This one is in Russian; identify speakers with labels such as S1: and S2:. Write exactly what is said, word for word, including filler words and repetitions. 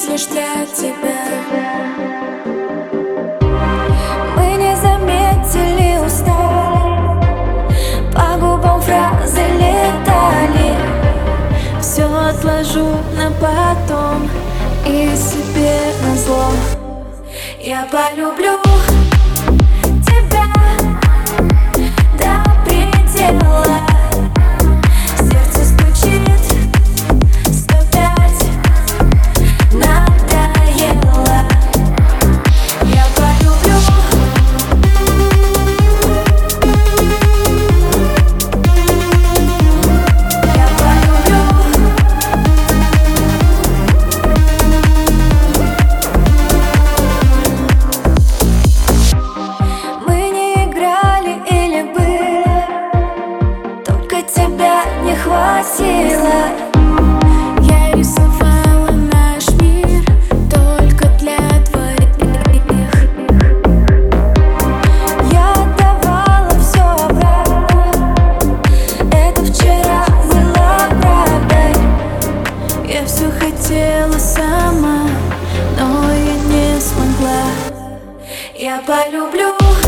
S1: лишь для тебя. Мы не заметили, устали, по губам фразы летали. Все отложу на потом и себе назло я полюблю тебя до предела. Сердце стучит сто пять, надоело. Я полюблю. Я полюблю. Мы не играли или были, только тебя не хватило. Я рисовала наш мир только для твоих. Я отдавала все обратно, это вчера было правдой. Я все хотела сама, но я не смогла. Я полюблю.